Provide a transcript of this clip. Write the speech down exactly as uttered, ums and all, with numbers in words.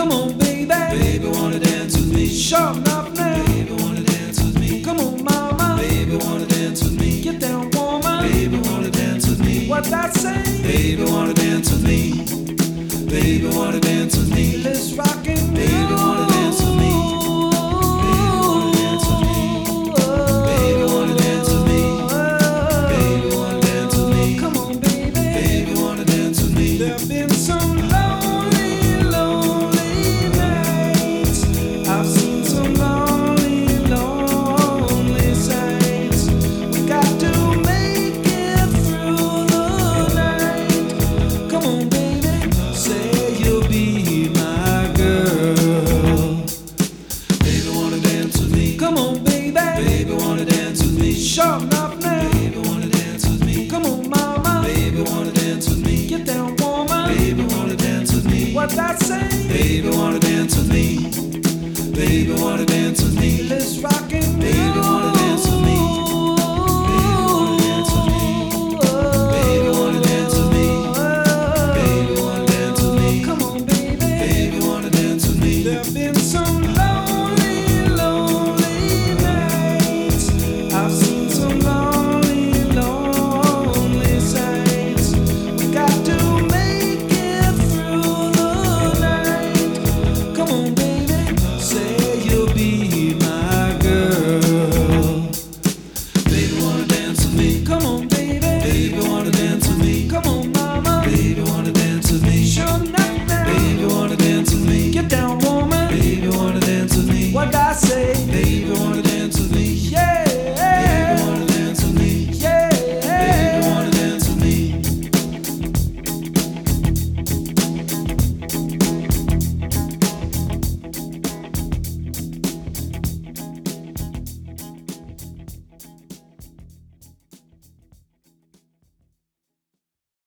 Come on, baby. Baby, wanna dance with me. Sharp enough now. Baby, wanna dance with me. Come on, mama. Baby, wanna dance with me. Get down, woman. Baby, wanna dance with me. What that say? Baby, wanna dance with me. Baby, wanna dance with me. Let's rock and Baby, wanna dance with me. Baby, wanna dance with me. Baby, wanna dance with me. Baby, wanna dance with me. Come on, baby. Baby, wanna dance with me. There've been some lonely, lonely nights. I've seen some lonely, lonely sights. We got to make it through the night. Come on, baby. Say you'll be my girl. Baby, wanna dance with me. Come on, baby. Baby, wanna dance with me. Sharp enough now. Baby, wanna dance with me. Come on, mama. Baby, wanna dance with me. Get down, woman. Baby, wanna dance with me. What that say? Baby, wanna dance with me. Baby, wanna dance with me. Let's rock and Baby, roll. wanna